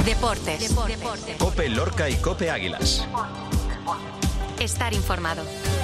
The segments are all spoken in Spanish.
Deportes. COPE Lorca y COPE Águilas. Estar informado.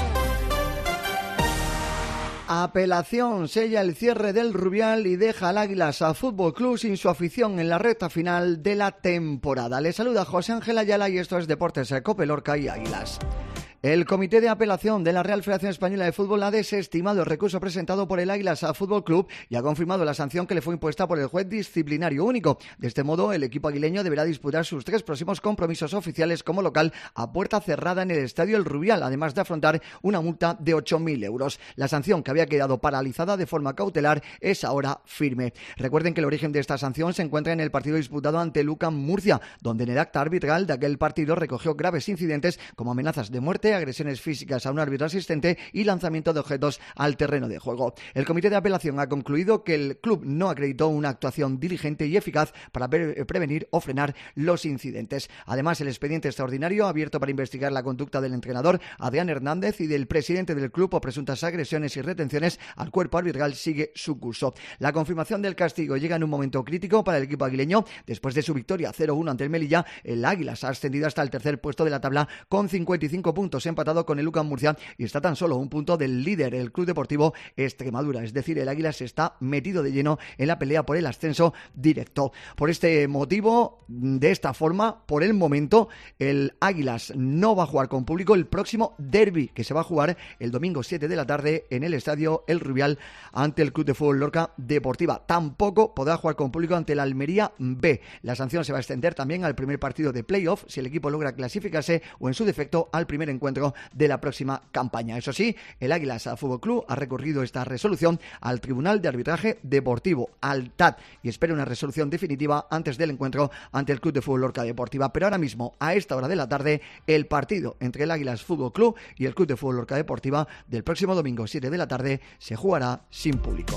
Apelación sella el cierre del Rubial y deja al Águilas Fútbol Club sin su afición en la recta final de la temporada. Les saluda José Ángel Ayala y esto es Deportes COPE Lorca y Águilas. El Comité de Apelación de la Real Federación Española de Fútbol ha desestimado el recurso presentado por el Águilas Fútbol Club y ha confirmado la sanción que le fue impuesta por el juez disciplinario único. De este modo, el equipo aguileño deberá disputar sus 3 próximos compromisos oficiales como local a puerta cerrada en el Estadio El Rubial, además de afrontar una multa de 8.000 euros. La sanción, que había quedado paralizada de forma cautelar, es ahora firme. Recuerden que el origen de esta sanción se encuentra en el partido disputado ante Lucan Murcia, donde en el acta arbitral de aquel partido recogió graves incidentes como amenazas de muerte, agresiones físicas a un árbitro asistente y lanzamiento de objetos al terreno de juego. El Comité de Apelación ha concluido que el club no acreditó una actuación diligente y eficaz para prevenir o frenar los incidentes. Además, el expediente extraordinario abierto para investigar la conducta del entrenador Adrián Hernández y del presidente del club por presuntas agresiones y retenciones al cuerpo arbitral sigue su curso. La confirmación del castigo llega en un momento crítico para el equipo aguileño. Después de su victoria 0-1 ante el Melilla, el Águilas ha ascendido hasta el tercer puesto de la tabla con 55 puntos, empatado con el Lucan Murcia, y está tan solo un punto del líder, el Club Deportivo Extremadura. Es decir, el Águilas está metido de lleno en la pelea por el ascenso directo. Por este motivo, de esta forma, por el momento, el Águilas no va a jugar con público el próximo derbi, que se va a jugar el domingo 7 de la tarde en el Estadio El Rubial ante el Club de Fútbol Lorca Deportiva. Tampoco podrá jugar con público ante el Almería B. La sanción se va a extender también al primer partido de playoff si el equipo logra clasificarse, o en su defecto al primer encuentro de la próxima campaña. Eso sí, el Águilas Fútbol Club ha recurrido esta resolución al Tribunal de Arbitraje Deportivo, al TAD, y espera una resolución definitiva antes del encuentro ante el Club de Fútbol Lorca Deportiva. Pero ahora mismo, a esta hora de la tarde, el partido entre el Águilas Fútbol Club y el Club de Fútbol Lorca Deportiva del próximo domingo 7 de la tarde se jugará sin público.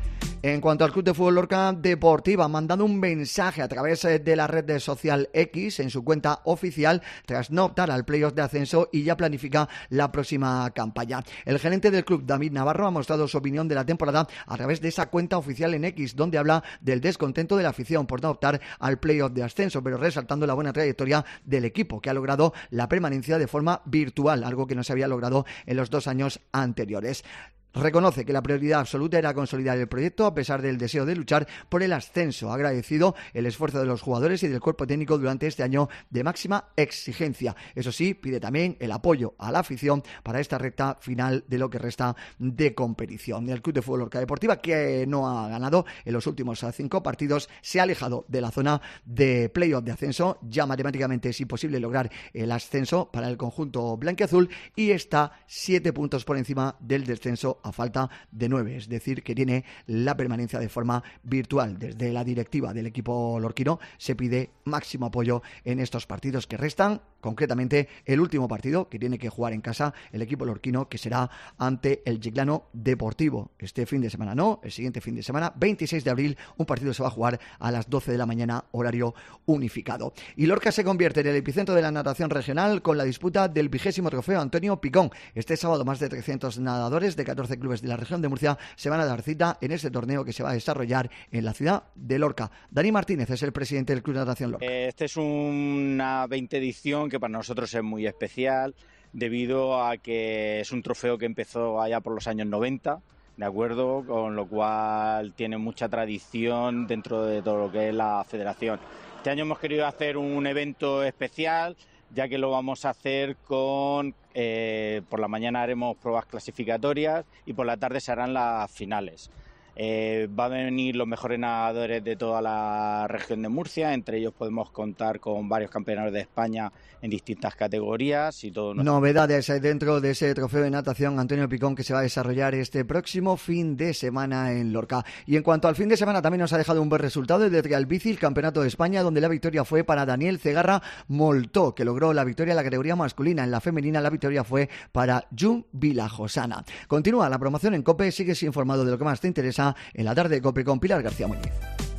En cuanto al Club de Fútbol Lorca Deportiva, mandando un mensaje a través de la red social X en su cuenta oficial tras no optar al playoff de ascenso y ya planifica la próxima campaña. El gerente del club, David Navarro, ha mostrado su opinión de la temporada a través de esa cuenta oficial en X, donde habla del descontento de la afición por no optar al playoff de ascenso, pero resaltando la buena trayectoria del equipo, que ha logrado la permanencia de forma virtual, algo que no se había logrado en los 2 años anteriores. Reconoce que la prioridad absoluta era consolidar el proyecto a pesar del deseo de luchar por el ascenso. Ha agradecido el esfuerzo de los jugadores y del cuerpo técnico durante este año de máxima exigencia. Eso sí, pide también el apoyo a la afición para esta recta final de lo que resta de competición. El Club de Fútbol Lorca Deportiva, que no ha ganado en los últimos 5 partidos, se ha alejado de la zona de playoff de ascenso. Ya matemáticamente es imposible lograr el ascenso para el conjunto blanquiazul y está 7 puntos por encima del descenso a falta de 9, es decir, que tiene la permanencia de forma virtual. Desde la directiva del equipo lorquino se pide máximo apoyo en estos partidos que restan, concretamente el último partido que tiene que jugar en casa el equipo lorquino, que será ante el Chiclano Deportivo. Este fin de semana no, el siguiente fin de semana, 26 de abril, un partido se va a jugar a las 12 de la mañana, horario unificado. Y Lorca se convierte en el epicentro de la natación regional con la disputa del 20º trofeo Antonio Picón. Este sábado, más de 300 nadadores de 14 clubes de la región de Murcia se van a dar cita en este torneo que se va a desarrollar en la ciudad de Lorca. Dani Martínez es el presidente del Club de Natación Lorca. Este es una 20 edición que para nosotros es muy especial debido a que es un trofeo que empezó allá por los años 90, ¿de acuerdo? Con lo cual tiene mucha tradición dentro de todo lo que es la federación. Este año hemos querido hacer un evento especial, ya que lo vamos a hacer con... por la mañana haremos pruebas clasificatorias y por la tarde se harán las finales. Va a venir los mejores nadadores de toda la región de Murcia, entre ellos podemos contar con varios campeonatos de España en distintas categorías y todo. Novedades dentro de ese trofeo de natación Antonio Picón que se va a desarrollar este próximo fin de semana en Lorca. Y en cuanto al fin de semana, también nos ha dejado un buen resultado el de Trial Bici, el Campeonato de España, donde la victoria fue para Daniel Cegarra Moltó, que logró la victoria en la categoría masculina. En la femenina la victoria fue para Jun Vilajosana. Continúa la promoción en COPE, sigues informado de lo que más te interesa en la tarde de COPE con Pilar García Muñiz.